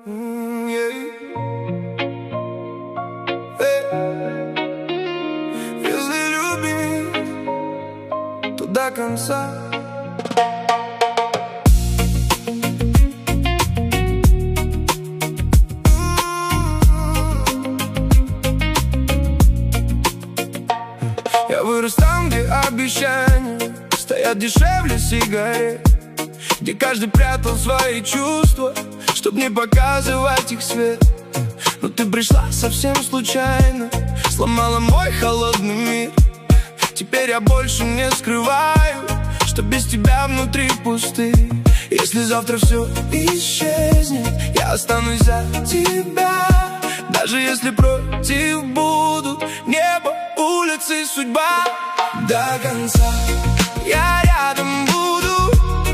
Если любить, то до конца. Я вырос там, где обещания стоят дешевле сигарет, где каждый прятал свои чувства, чтоб не показывать их свет. Но ты пришла совсем случайно, сломала мой холодный мир. Теперь я больше не скрываю, что без тебя внутри пустырь. Если завтра все исчезнет, я останусь за тебя. Даже если против будут небо, улицы, судьба. До конца я рядом буду,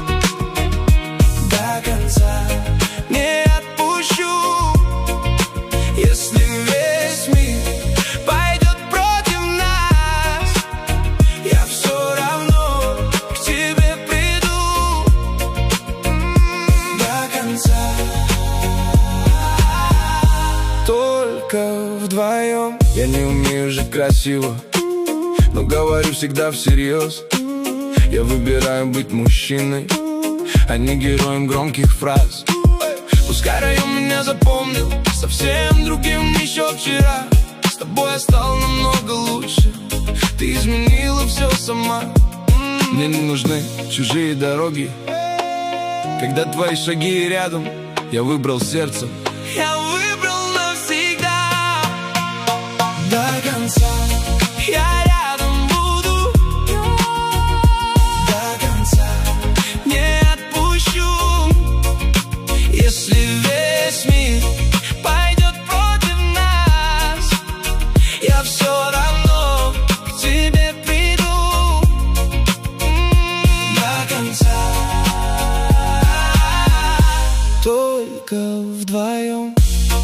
до конца не отпущу. Если весь мир пойдет против нас, я все равно к тебе приду. До конца. Только вдвоем. Я не умею жить красиво, но говорю всегда всерьез. Я выбираю быть мужчиной, а не героем громких фраз. Пускай район меня запомнил совсем другим еще вчера. С тобой я стал намного лучше, ты изменила все сама. Мне не нужны чужие дороги, когда твои шаги рядом. Я выбрал сердце, я выбрал навсегда. До конца я рядом буду, до конца не отпущу. Если весь мир пойдет против нас, я все равно к тебе приду. До конца. Только вдвоем.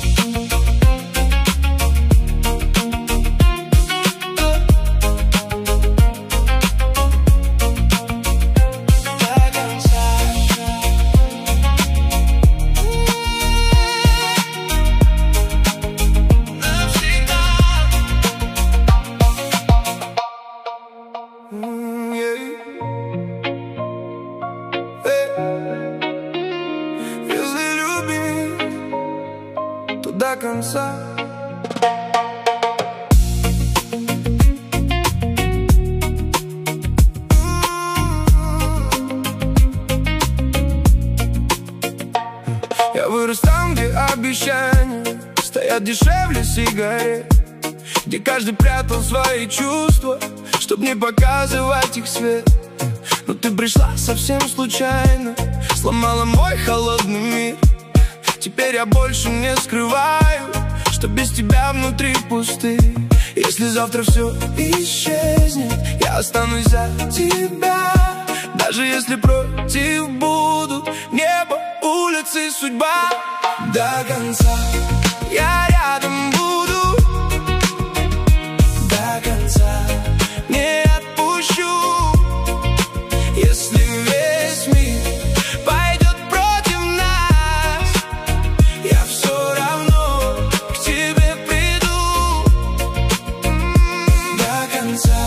Если любить, то до конца. Я вырос там, где обещания стоят дешевле сигарет, где каждый прятал свои чувства, чтоб не показывать их свет. Но ты пришла совсем случайно, сломала мой холодный мир. Теперь я больше не скрываю, что без тебя внутри пустырь. Если завтра все исчезнет, я останусь за тебя. Даже если против будут небо, улицы, судьба. До конца я рядом буду, до конца не отпущу. Если весь мир пойдет против нас, я все равно к тебе приду. До конца.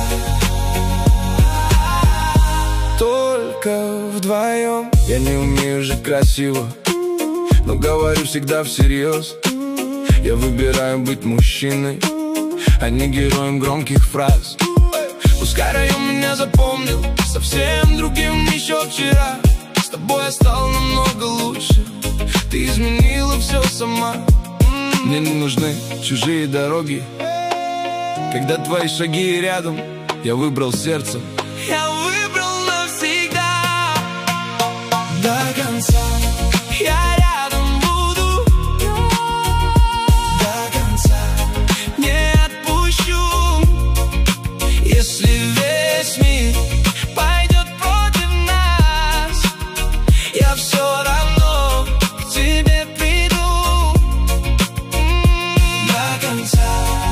Только вдвоем. Я не умею жить красиво, но говорю всегда всерьез. Я выбираю быть мужчиной, а не героем громких фраз. Пускай район меня запомнил совсем другим еще вчера. С тобой я стал намного лучше, ты изменила все сама. Мне не нужны чужие дороги, когда твои шаги рядом. Я выбрал сердце, я выбрал навсегда. До конца я рядом буду, до конца не отпущу. Если весь мир пойдет против нас, я все равно к тебе приду. До конца.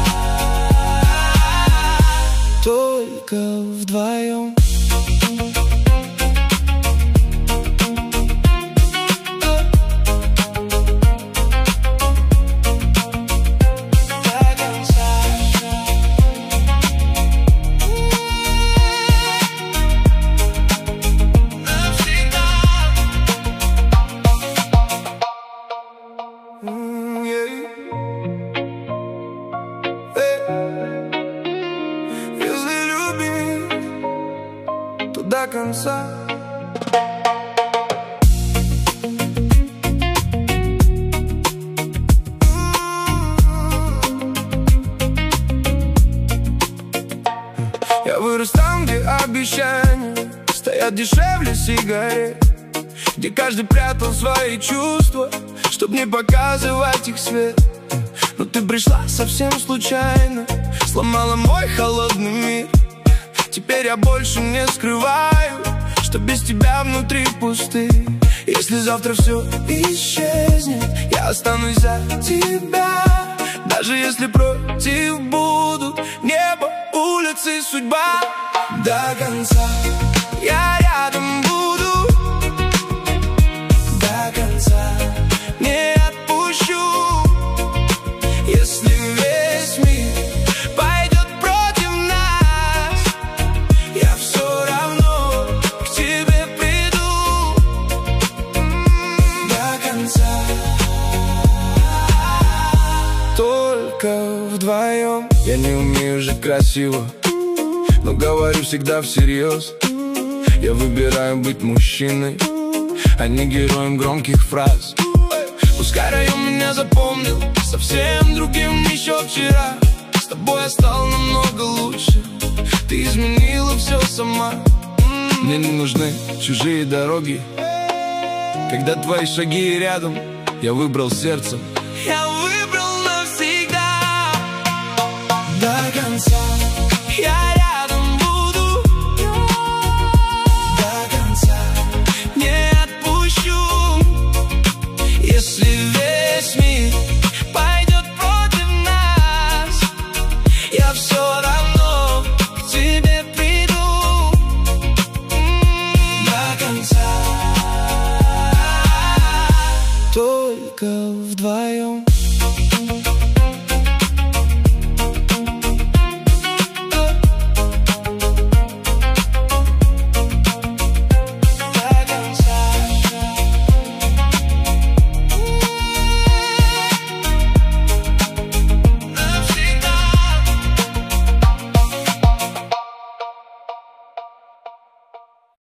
Только вдвоем. обещания стоят дешевле сигарет, где каждый прятал свои чувства, чтоб не показывать их свет. Но ты пришла совсем случайно, сломала мой холодный мир. Теперь я больше не скрываю, что без тебя внутри пустырь. Если завтра все исчезнет, я останусь за тебя. Даже если против будут небо, улицы, судьба. До конца я рядом буду, до конца не отпущу. Если весь мир пойдет против нас, я все равно к тебе приду. До конца. Только вдвоем. Я не умею жить красиво, но говорю всегда всерьез. Я выбираю быть мужчиной, а не героем громких фраз. Пускай район меня запомнил совсем другим еще вчера. С тобой я стал намного лучше, ты изменила все сама. Мне не нужны чужие дороги, когда твои шаги рядом. Я выбрал сердцем, я выбрал навсегда. До конца я